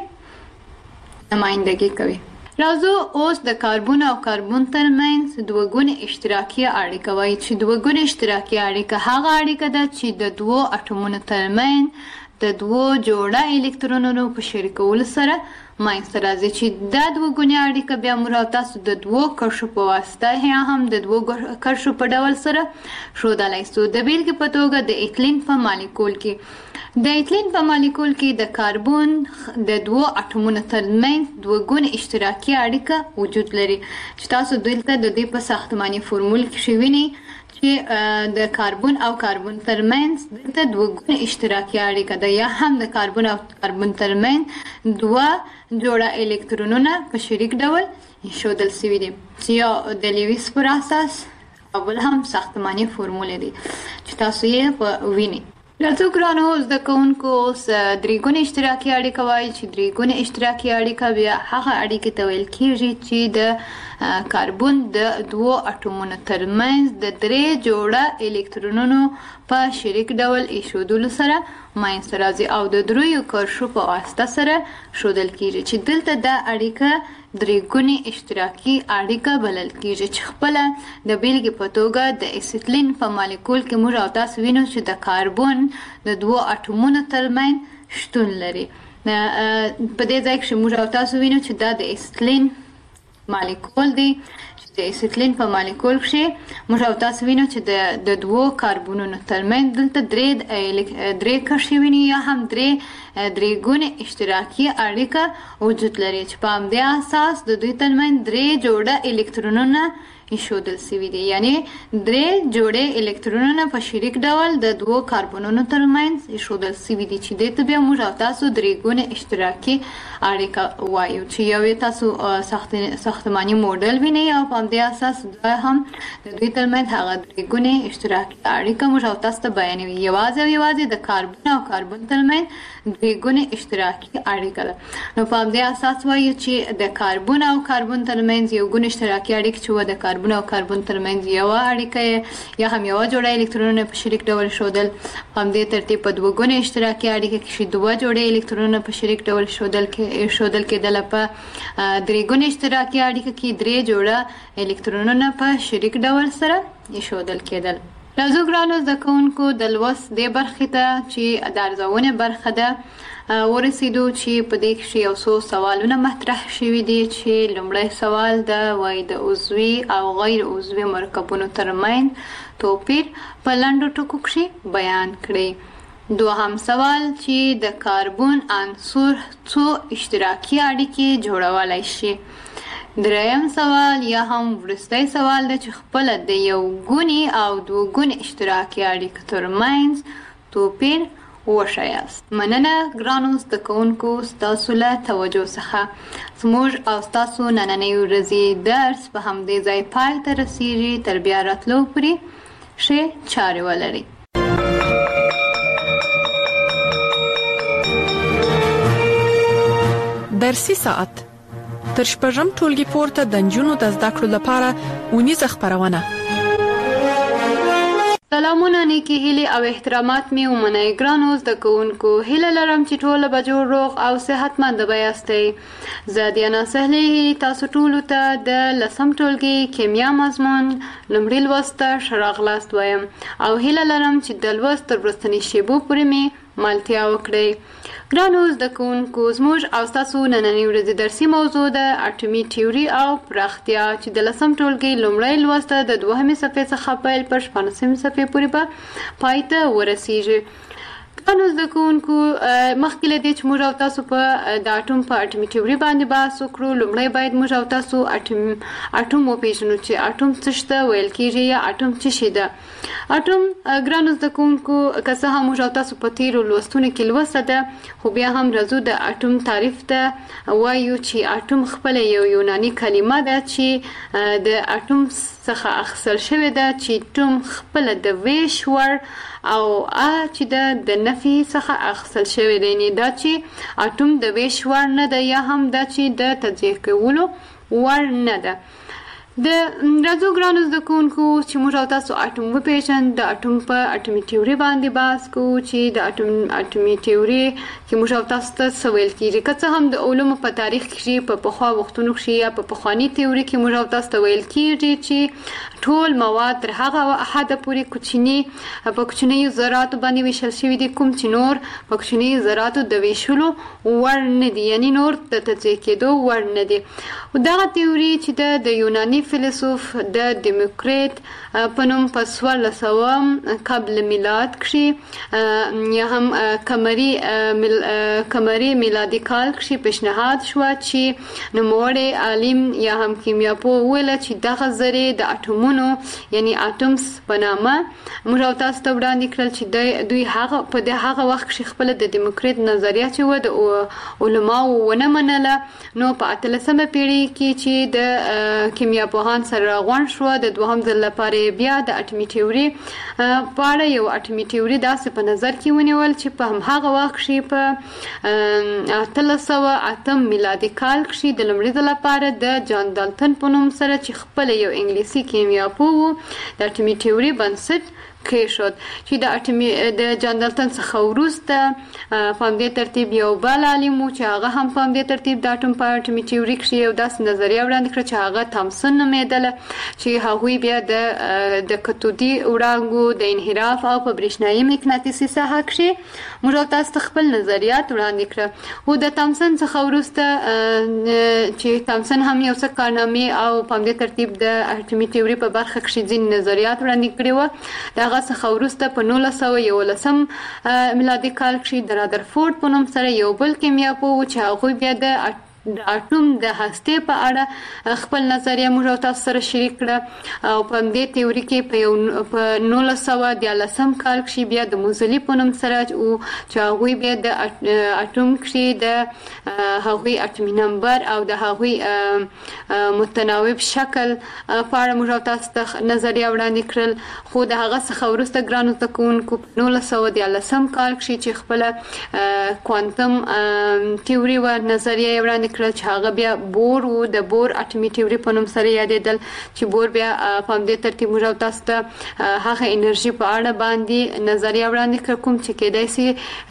اړیکې نمایندګي کوي. راځو اوس د کاربن او کاربن ترمنځ دوه ګونې اشتراکي اړیکه وایي چې دوه ګونې اشتراکي اړیکه هغه اړیکه ده چې د دوو اټومونو ترمنځ د دوو جوړه الکترونونو په شریکولو سره منځته راځي چې دا دوه ګونې اړیکه بیا موږ او تاسو د دوو کرښو په واسطه یا هم د دوو کرښو په ډول سره ښودلی سو. د بیلګې په توګه د ایتلین په مالیکول کې د ایتلین په مالیکول کې د کاربن د دوو اټومونو ترمنځ دوه ګونې اشتراکي اړیکه وجود لري چې تاسو دلته د دې په ساختماني فورمول کې وینئ چې د کاربن او کاربن ترمنځ دلته دوه ګونه اشتراکي اړیکه ده یا هم د کاربن او کاربن ترمنځ دوه جوړه الکترونونه په شریک ډول ایښودل سوي دي چې یو د لیویس پر اساس او بل هم ساختماني فورمول دی چې تاسو یې وینئ. راځو ګرانو زده کوونکو اوس درې ګونې اشتراکي اړیکه وایي چې درې ګونې اشتراکي اړیکه بیا هغه اړیکې ته ویل کېږي چې د کاربن د دوو اټومونو ترمنځ د درې جوړه الکترونونو په شریک ډول ایښودلو سره منځته راځي او د دریو کرښو په واسطه سره ښودل کېږي چې دلته دا اړیکه درې ګونې اشتراکي اړیکه بلل کېږي چې خپله د بیلګې په توګه د اسیتلین په مالیکول کې موږ او تاسو وینو چې د کاربن د دوو اټومونو ترمنځ شتون لري. په دې ځای کې موږ او تاسو وینو چې دا د اسیتلین مالیکول دی چې د اسیتلین په مالیکول کې موږ او تاسو وینو چې د دوو کاربنونو ترمنځ دلته درې درې کرښې ویني یا هم درې درې ګونې اشتراکي اړیکه وجود لري چې په همدې اساس د دوی ترمنځ درې جوړه الکترونونه ایښودل سوي دي یعنی درې جوړې الکترونونه په شریک ډول د دوو کاربنونو ترمنځ ایښودل سوي دي چې دې ته بیا موږ او تاسو درې ګونې اشتراکي اړیکه وایو چې یو یې تاسو ساختماني موډل وینئ او په همدې اساس دا هم د دوی ترمنځ هغه درې ګونې اشتراکي اړیکه موږ او تاسو ته بیانوي. یوازې او یوازې د کاربن او کاربن ترمنځ درې ګونې اشتراکي اړیکه ده. نو په همدې اساس وایو چې د کاربن او کاربن ترمنځ یو ګونه اشتراکي اړیکه چې و د کاربن او کاربن ترمنځ یوه اړیکه یا هم یوه جوړه الکترونونه په شریک ډول ښودل. په همدې ترتیب په دوه ګونې اشتراکي اړیکه کې دوه جوړې الکترونونه په شریک ډول ښودل کېدله. په درې ګونې اشتراکي اړیکه کې درې جوړه الکترونونه په شریک ډول سره ایښودل کېدل. راځو ګرانو زده کوونکو د لوست دې برخې ته چې د ارزونې برخه ده ورسېدو چې په دې کې یو څو سوالونه مطرح شوي دي چې لومړی سوال ده وایي د عضوي او غیر عضوي مرکبونو ترمنځ توپیر په لنډو ټکو کې بیان کړئ. دوهم سوال چې د کاربن عنصر څو اشتراکي اړیکې جوړولی شي. دریم سوال یا هم وروستی سوال ده چې خپله د یو ګونې او دوه ګونې اشتراکي اړیکو ترمنځ توپیر وښیاست. مننه ګرانو زده کوونکو ستاسو له توجه څخه. زموږ او ستاسو نننۍ ورځې درس په همدې ځای پای ته رسیږي. تر بیا راتلو پورې ښې چارې ولرئ. درسي ساعت تر شپږم ټولګي پورته د نجونو د زده کړو لپاره اونیزه خپرونه. سلامونه، نیکی هیلې او احترامات مې ومنئ. ګرانو زده کوونکو، هیله لرم چې ټوله به جوړ روغ او صحتمنده به یاستئ. زه دیانا سهلي تاسو ټولو ته د لسم ټولګي کیمیا مضمون لومړي لوست ته ښه راغلاست وایم او هیله لرم چې د لوست تر وروستنۍ شېبو پورې مې مالتیا وکړئ. ګرانو زده کوونکو، زموږ او ستاسو نننۍ ورځې درسي موضوع د اټومي تیوري او پراختیا چې د لسم ټولګي لومړی لوست د دوهمې صفحې څخه پیل پر شپاړسمې صفحې پورې به پای ته ورسیږي. ګرانو زده کوونکو، مخکې له دې چې موږ او تاسو په د اټوم په اټومي تیوري باندې بحث وکړو، لومړی باید موږ او تاسو اټوم اټوم وپېژنو چې اټوم څه ته ویل کېږي یا اټوم څه شی ده. اټوم ګرانو زده کوونکو، که څه هم موږ او تاسو په تېرو لوستونو کې لوسته ده، خو بیا هم راځو د اټوم تعریف ته وایو چې اټوم خپله یو یوناني کلمه ده چې د اټوم څخه اخیستل شوې ده، چې ټوم خپله د ویش وړ او ا چې د د نفي څخه اخیستل شوی دی. یعنې دا چې اټوم د ویش وړ نه ده یا هم دا چې د تجزیه کولو وړ نه ده. د راځو ګرانو زده کوونکو چې موږ او تاسو اټوم وپېژنو. د اټوم په اټومي تیوري باندې بحث کوو چې د اټوم اټومي تیوري کې موږ او تاسو ته څه ویل کېږي. که څه هم د علومو په تاریخ کې په پخوا وختونو کې یا په پخواني تیوري کې موږ او تاسو ته ویل کېږي چې ټول مواد تر هغه حده پورې کوچني په کوچنیو ذراتو باندې ویشل شوي دي، کوم چې نور په کوچنیو ذراتو د ویشلو وړ نه دي، یعنې نور د تجزیه کېدو وړ نه دي. دغه تیوري چې د یوناني فیلسوف د دیموکریت په نوم په څوارلس سوه قبل میلاد کښې یا هم قمري قمري میلادي کال کښې پیشنهاد شوه چې نوموړی عالم یا هم کیمیاپوه وویله چې دغه ذرې د اټومونو یعنې اټومس په نامه موږ او تاسو ته وړاندې کړل چې دوی هغه په هغه وخت کښې خپله د دیموکریت نظریه چې وه د علماو ونه منله. نو په اتلسمه پیړۍ کې چې د کیمیاپوهان سره راغونډ شوه، د دوهم ځل لپاره بیا د اټومي تیوري په اړه یو اټومي تیوري داسې په نظر کې ونیول چې په همهغه وخت کښې په اتلس سوه اتم میلادي کال کښې د لومړي ځل لپاره د جان دالټن په نوم سره چې خپله یو انګلیسي کیمیاپوه و د اټومي تیوري بنسټ کېښود. چې د اټومي د جان دالټن څخه وروسته په همدې ترتیب یو بل عالم و چې هغه هم په همدې ترتیب د اټوم په اټومي تیوري کښې یو داسې نظریه وړاندې کړه چې هغه تامسن نومېدله، چې هغوی بیا د د کتودي وړانګو د انحراف او په برېښنایي مقناطیسي ساحه کښې موږ او تاسو ته خپل نظریات وړاندې کړه. خو د تامسن څخه وروسته چې تامسن هم یو څه کارنامې او په همدې ترتیب د اټومي تیوري په برخه کښې ځینې نظریات وړاندې کړي وه، د هغه څخه وروسته په نولس سوه یولسم میلادي کال کښې د رادرفورد په نوم سره یو بل کیمیاپوه و چې هغوی بیا د د اټوم د هستې په اړه خپل نظریه موږ او تاسو سره شریک کړه. او په همدې تیوري کې په یو په نولس سوه دیارلسم کال کښې بیا د موزلي په نوم سره چې هغوی بیا د اټوم کښې د هغوی اټومي نمبر او د هغوی متناوب شکل په اړه موږ او تاسو ته نظریه وړاندې کړل. خو د هغه څخه وروسته ګرانو زده کوونکو په نولس سوه دیارلسم کال کښې چې خپله کوانتم تیوري وه نظریه یې وړاندې کړل چې هغه بیا بور و، د بور اټومي تیوري په نوم سره یادېدل، چې بور بیا په همدې ترتیب موږ او تاسو ته هغه انرژي په اړه باندې نظریه وړاندې کړه کوم چې کېدای شي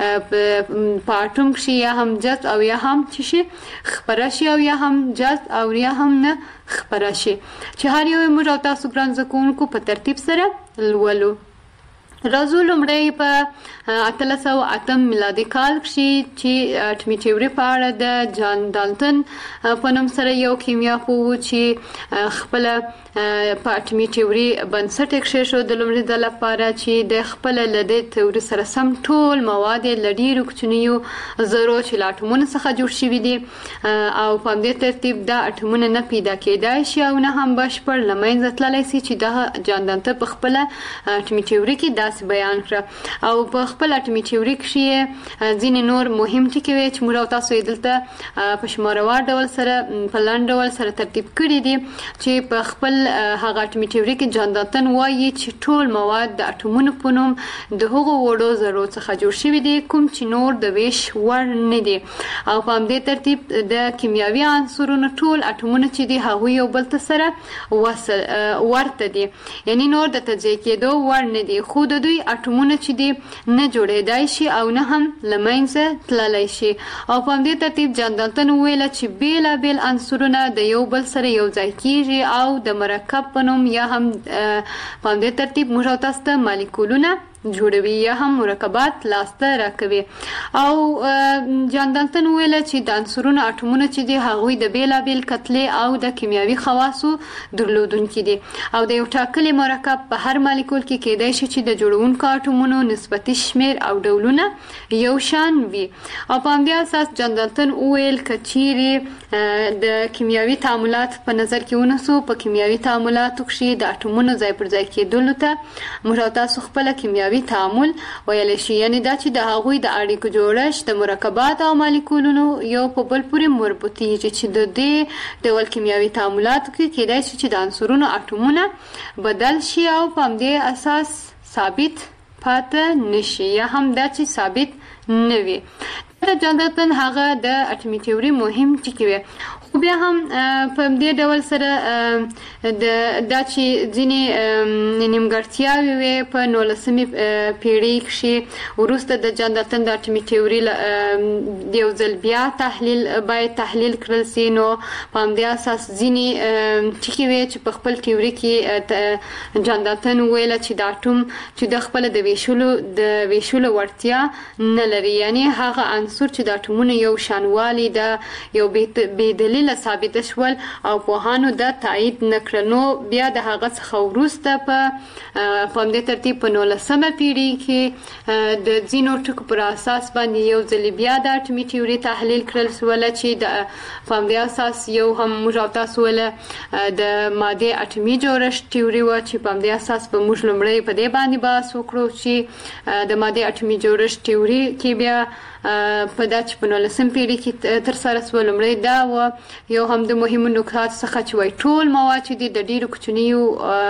په اټوم کښې یا هم جذب او یا هم چې شي خپره شي او یا هم جذب او یا هم نه خپره شي، چې هر یو موږ او تاسو ګران زده کوونکو په ترتیب سره لولو. راځو لومړی په اتلس سوه اتم میلادي کال کښې چې اټومي تیوري په اړه د جان دالټن په نوم سره یو کیمیاپوه و چې خپله په اټومي تیوري بنسټ یې کېښود د لومړي ځل لپاره، چې د خپله له دې تیوري سره سم ټول مواد یې له ډېرو کوچنیو ذرو چې له اټومونو څخه جوړ شوي دي او په همدې ترتیب دا اټومونه نه پیدا کېدای شي او نه هم بشپړ له منځه تللی شي، چې دغه جان دالټن په خپله اټومي تیوري کې داسې بیان کړه. او په خپل اټومي تیوري کښې ځینې نور مهم ټکي وې چې موږ او تاسو یې دلته په شماروار ډول سره په لنډ ډول سره ترتیب کړي دي، چې په خپل هغه اټومي تیوري کې جان دالټن وایي چې ټول مواد د اټومونو په نوم د هغو وړو ذرو څخه جوړ شوي دي کوم چې نور د ویش وړ نه دي، او په همدې ترتیب د کیمیاوي عنصرونو ټول اټومونه چې دي هغوی یو بل ته سره ورته دي، یعنې نور د تجزیه کېدو وړ نه دي، خو د دوی اټومونه چې دي نه جوړېدای شي او نه هم له منځه تللی شي. او په همدې ترتیب جان دالټن وویله چې بېلابېل عنصرونه د یو بل سره یو ځای کېږي او د مرکب په نوم یا هم په همدې ترتیب موږ او تاسو ته مالیکولونه جوړوي یا هم مرکبات لاسته راکوي. او جان دالټن وویل چې د عنصرونو اټومونه چې دي هغوی د بیلابیل کتلې او د کیمیاوي خواصو درلودونکي دي او د یو ټاکلي مرکب په هر مالیکول کې کېدای شي چې د جوړونکو اټومونو نسبتي شمیر او ډولونه یو شان وي. او په همدې اساس جان دالټن وویل که چیرې د کیمیاوي تعاملات په نظر کې ونیسو، په کیمیاوي تعاملاتو کښې د اټومونو ځای پر ځای کېدلو ته موږ او تاسو خپله کیمیاوي تعامل ویلی شي، یعنې دا چې د هغوی د اړیکو جوړښت د مرکبات او مالیکولونو یو په بل پورې مربوطېږي چې د دې ډول کیمیاوي تعاملاتو کې کېدای شي چې د عنصرونو اټومونه بدل شي او په همدې اساس ثابت پاتې نشي یا هم دا چې ثابت نه وي. د جان دالټن هغه د اټومي تیوري مهم ټکي وي، خو بیا هم په دې ډول سره د دا چې ځینې نیمګړتیاوې وې په نولسمې پیړۍ کښې وروسته د جان دالټن د اټومي تیوري د یو ځل بیا تحلیل باید تحلیل کړل سي. نو په همدې اساس ځینې ټکي وې چې په خپل تیوري کې جان دالټن وویله چې د اټوم چې د خپله د ویشلو د ویشلو وړتیا نه لري، یعنې هغه عنصر چې د اټومونو یو شانوالي د یو بېدلیل ثابت شول او پوهانو دا تایید نکړل. نو بیا د هغه څخه وروسته په په همدې ترتیب په نولسمه پیړۍ کې د ځینو ټکو پر اساس باندې یو ځل بیا د اټومي تیوري تحلیل کړل سوله چې د په همدې اساس یو هم موږ او تاسو ویله د مادې اټومي جوړښت تیوري وه چې په همدې اساس به موږ لومړی په دې باندې بحث وکړو چې د مادې اټومي جوړښت تیوري کې بیا په دا چې په نولسمه پیړۍ کې ترسره سوه. لومړی دا وه یو هم د مهمو نکاتو څخه چې وایي ټول مواد چې دي د ډېرو کوچنیو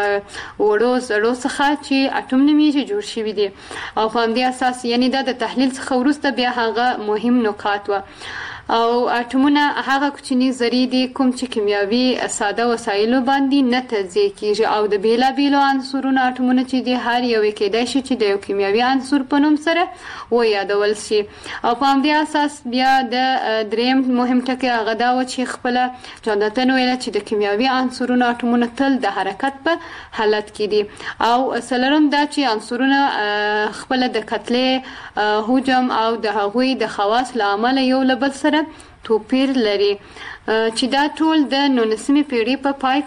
وړو زړو څخه چې اټوم نومیږي جوړ شوي دي او په همدې اساس یعنې دا د تحلیل څخه وروسته بیا هغه مهم نکات وه. او اټومونه هغه کوچني ذرې دي کوم چې کیمیاوي ساده وسایلو باندې نه تجزیه کېږي او د بېلابېلو عنصرونو اټومونه چې دي هر یو یې کېدای شي چې د یو کیمیاوي عنصر په نوم سره ویادول شي. او په همدې اساس بیا د دریم مهم ټکی هغه دا و چې خپله جان دالټن ویله چې د کیمیاوي عنصرونو اټومونه تل د حرکت په حالت کې دي. او څلورم دا چې عنصرونه خپله د کتلې حجم او د هغوی د خواص له امله یو له بل سره توپیر لري چې دا ټول د نولسمې پیړۍ په پای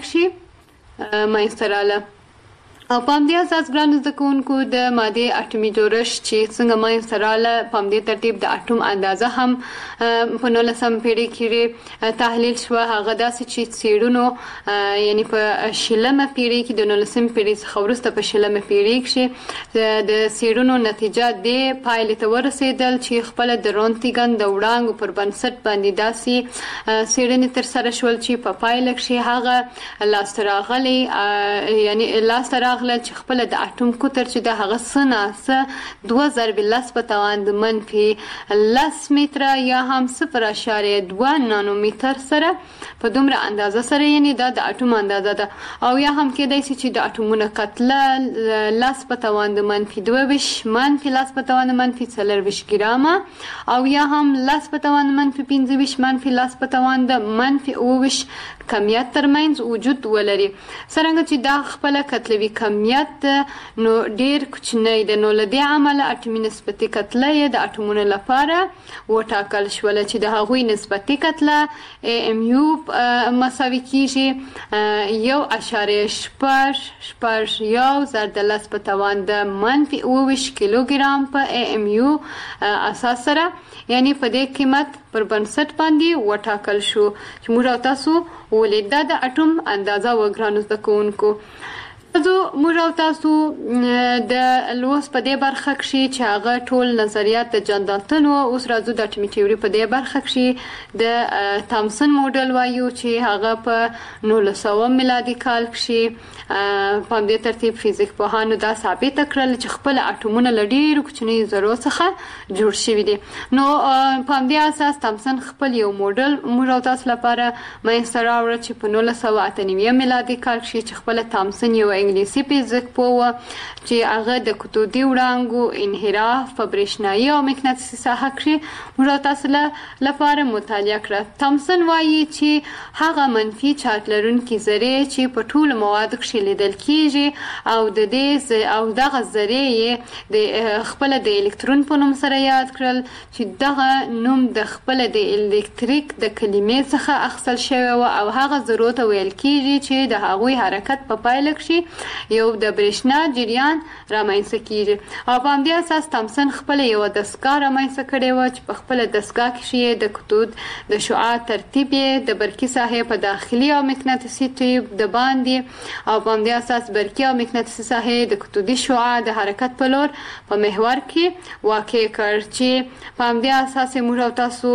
کښې منځته راغله. او په همدې اساس ګرانو زده کوونکو د مادې اټومي جوړښت چې څنګه منځته راغله په همدې ترتیب د اټوم اندازه هم په نولسمه پیړۍ کې تحلیل شوه. هغه داسې چې څېړنو یعنې په شلمه پیړۍ کې د نولسمې پیړۍ څخه وروسته په شلمه پیړۍ کښې د څېړنو نتیجه دې پایلې ته ورسېدل چې خپله د رونټګن د وړانګو پر بنسټ باندې داسې څېړنې ترسره شول چې په پایله کښې هغه لاسته راغلی یعنې لاسته راغلی چې خپله د اټوم قطر چې د هغه څه ناڅه دوه ضرب لس په توان د منفي لس متره یا هم صفر اشاریه دوه نانومتر سره په دومره اندازه سره یعنې دا د اټوم اندازه ده. او یا هم کېدای شي چې د اټومونو کتله لس په توان د منفي دوه ویشت منفي لس په توان د منفي څلور ویشت ګرامه او یا هم لس په توان د منفي پنځه ویشت منفي لس په توان د منفي اوه ویشت کمیت ترمنځ وجود ولري. څرنګه چې دا خپله کتلوي کمیت نو ډیر کوچنی دی، نو له دې امله اټومي نسبتي کتله یې د اټومونو لپاره وټاکل شوله چې د هغوی نسبتي کتله ای ام یو مساوي کېږي یو اشاریه شپږ شپږ یو ضرب د لس په توان د منفي اوه ویشت کیلوګرام په ای ام یو اساس سره یعنې په دې قیمت پر بنسټ باندې وټاکل شو چې موږ او تاسو ولید. دا د اټوم اندازه و ګرانو زده کوونکو. زه موږ او تاسو د لوست په دې برخه کښې چې هغه ټول نظریات د جان دالټن و. اوس راځو د اټومي تیوري په دې برخه کښې د تامسن موډل وایو چې هغه په نولس سوه میلادي کال کښې په همدې ترتیب فزیک پوهانو دا ثابته کړل چې خپل اټومونه له ډېرو کوچنیو ذرو څخه جوړ شوي دي. نو په همدې اساس تامسن خپل یو موډل موږ او تاسو لپاره منځته راوړه چې په نولس سوه اته نوي میلادي کال کښې چې خپله تامسن یو انګلیسي فزیک پوه چې هغه د کتودي وړانګو انحراف په برېښنایي او مقناطیسي ساحه کې موږ تاسو لپاره مطالعه کړه. تامسن وایي چې هغه منفي چارج لرونکي ذرې چې په ټولو موادو کې لیدل کیږي او د دې او دغه ذرې د خپل د الکترون په نوم سره یاد کړل چې دغه نوم د خپل د الکتریک د کلمې څخه اخیستل شوی و او هغه ذرو ته ویل کیږي چې د هغوی حرکت په پایله کې یو د برېښنا جریان رامنځته کیږي. او په همدې اساس تامسن خپل یو دستګاه رامنځته کړې وه چې په خپله دستګاه کې د کتود د شعاع ترتیب یې د برقي ساحې په داخلي او مقناطیسي ټیوب د باندې او په همدې اساس برقي او مقناطیسي ساحې د کتودي شعاع د حرکت په لور په محور کې واقع کړ چې په همدې اساس موږ او تاسو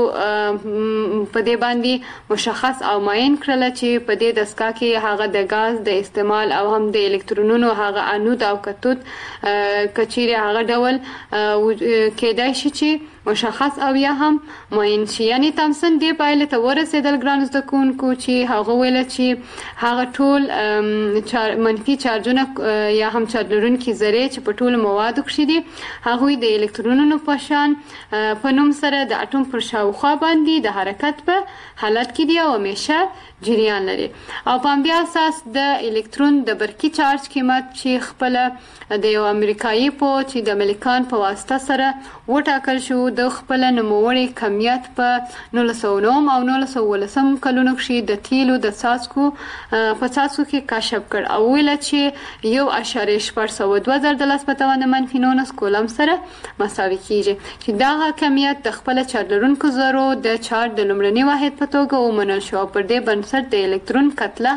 په دې باندې مشخص او معین کړل چې په دې دستګاه کې هغه د ګاز د استعمال او هم د الکترونونو هغه انود او کتود کچیرې هغه ډول کېدای شي چې مشخص او یا هم معین شي. یعنی تامسن دې پایلې ته ورسېدل ګرانو زده کوونکو چې هغه ویله چې هغه ټول منفي چارجونه یا هم چارج لرونکي ذرې چې په ټولو موادو کښې دي هغوی د الکترونونو په شان په نوم سره د اټوم پر شاوخوا باندې د حرکت په حالت کې دي او همیشه جریان لري. او په همدې اساس د الکترون د برقي چارج قیمت چې خپله د یو امریکایي پوه چې د ملیکان په واسطه سره وټاکل شو د خپل نوموړي کمیت په نولس سوه نهم او نولس سوه اوولسم کلونو کې د تیلو د څاڅکو په څاڅکو کې کشف کړ او ویله چې یو اشاریه شپږ سوه دوه زره د لاس په توان منفي نولس کولم سره مساوي کیږي چې دغه کمیت د خپل چارج لرونکو ذرو د چارج د لومړني واحد په توګه ومنل شو او پر دې بنسټ د الکترون کتله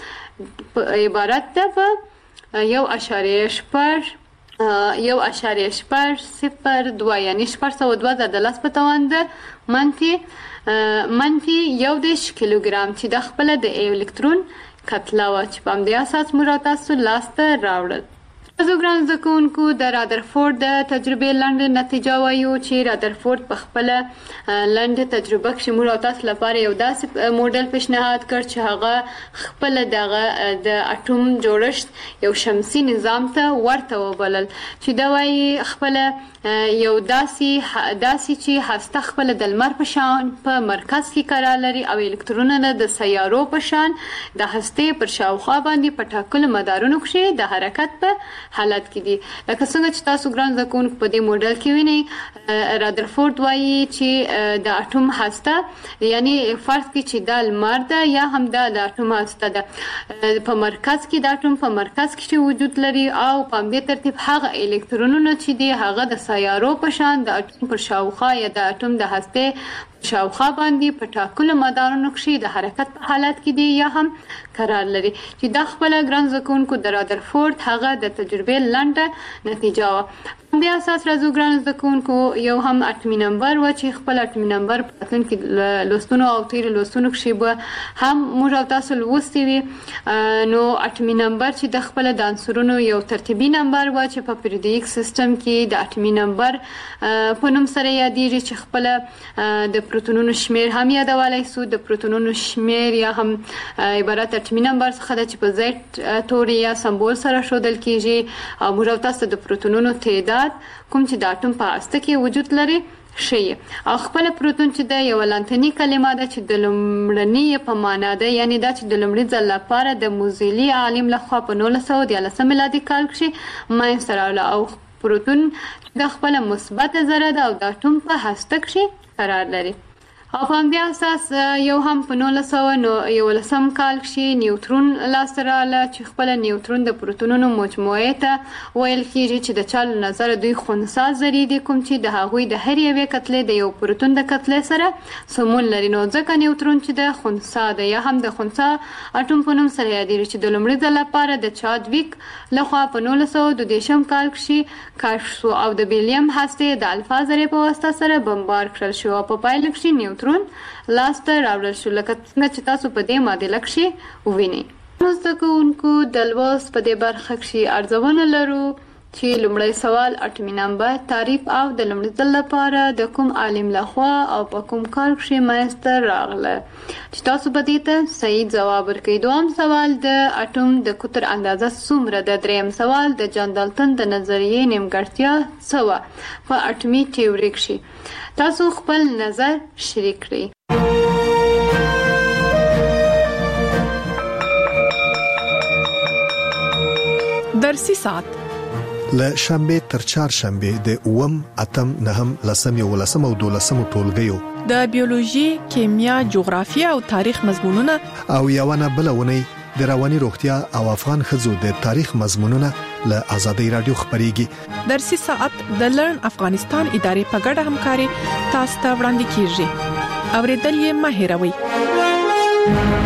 هم عبارت ده په یو اشاریه شپږ یو اشاریه شپږ صفر دوه یعنی شپږ سوه دوه زره د لاس په توان د منفي منفي یو دېرش کیلوګرام چې د خپله د الکترون کتله وه چې په همدې اساس موږ او تاسو لاسته راوړل. تاسو ګرانو زده کوونکو د رادرفورد د تجربې لنډه نتیجه وایو چې رادرفورد په خپله لنډه تجربه کښې موږ او تاسو لپاره یو داسې موډل پیشنهاد کړ چې هغه خپله دغه د اټوم جوړښت یو شمسي نظام ته ورته وبلل چې دا وایي خپله یو داسې داسې چې هسته خپله د لمر په شان په مرکز کې قرار لري او الکترونونه د سیارو په شان د هستې پر شاوخوا باندې په ټاکلو مدارونو کښې د حرکت په حالت کې دي. لکه څنګه چې تاسو ګران زده کوونکو په دې موډل کې وینئ رادرفورد وایي چې د اټوم هسته یعنی فرض کړئ چې دا لمر ده یا هم دا د اټوم هسته ده په مرکز کې د اټوم په مرکز کې وجود لري او په همدې ترتیب هغه الکترونونه چې دي هغه د سیارو په شان د اټوم پر شاوخوا یا د اټوم د هستې شاوخوا باندې په ټاکلو مدارونو کښې د حرکت په حالت کې دي یا هم قرار لري چې دا خپله ګران زده کوونکو د رادرفورد هغه د تجربې لنډه نتیجه وه. بیا اساس راځو ګران زده کوونکو یو هم اټمي نمبر و چې خپل اټمي نمبر په راتلونکي لوستونو او تېرو لوستونو کښې به هم موږ او تاسو لوستي وي. نو اټمي نمبر چې د خپله د عنصرونو یو ترتیبي نمبر و چې په پیریودیک سیسټم کې د اټمي نمبر په نوم سره یادېږي چې خپله د پروتونونو شمیر هم یادولی سو. د پروتونونو شمیر یا هم عبارت اټمي نمبر څخه ده چې په زیډ توري یا سمبول سره ښودل کېږي او موږ او تاسو د پروتونونو تعداد کوم چې د اټوم په هسته کې وجود لري ښیي او خپله پروتون چې ده یوه لانتني کلمه ده چې د لومړني په معنا ده یعنی دا چې د لومړي ځل لپاره د موزیلي عالم لخوا په نولس سوه دیارلسم میلادي کال کښې منځته راغله او پروتون د خپله مثبته ذره ده او د اټوم په هسته کښې قرار لري. او په همدې اساس یو هم په نولس سوه یولسم کال کښې نیوترون لاسته راغله چې خپله نیوترون د پروتونونو مجموعې ته ویل کېږي چې د چا له نظره دوی خنثی ذرې دي کوم چې د هغوی د هر یوې کتلې د یو پروتون د کتلې سره سمون لري. نو ځکه نیوترون چې د خنثی ده یا هم د خنثی اټوم په نوم سره یادېږي چې د لومړي ځل لپاره د چادویک لخوا په نولس سوه دوه دېرشم کال کښې کشف شو او د بیریم هستې د الفا ذرې په واسطه سره بمبار کړل شو او په پایله کښې نیوترون لاسته راوړل شو لکه څنګه چې تاسو په دې معادله کښې ووینئ. زده کوونکو د لوست په دې برخه کښې ارزونه لرو چې لومړی سوال اټومي نمبر تعریف او د لومړي ځل لپاره د کوم عالم لخوا او په کوم کال کې منځته راغله چې تاسو به دې ته صحیح ځواب ورکړئ. دویم سوال د اټوم د قطر اندازه څومره ده. دریم سوال د جان دالټن د نظریې نیمګړتیا څه وه په اټومي تیوري کښې. تاسو خپل نظر شریک کړئ. درسي ساعت له شنبه تر چهارشنبه د اووم اتم نهم لسم یولسم او دولسم ټولګیو د بیولوژي، کیمیا، جغرافیه او تاریخ مضمونونه او یوونه بلونه د رواني روغتیا او افغان ښځو د تاریخ مضمونونه له آزادۍ رادیو خبريږي. درسي ساعت د لرن افغانستان ادارې په ګډه همکاري تاسو ته وړاندې کیږي. اوریدل یې مه هېروئ.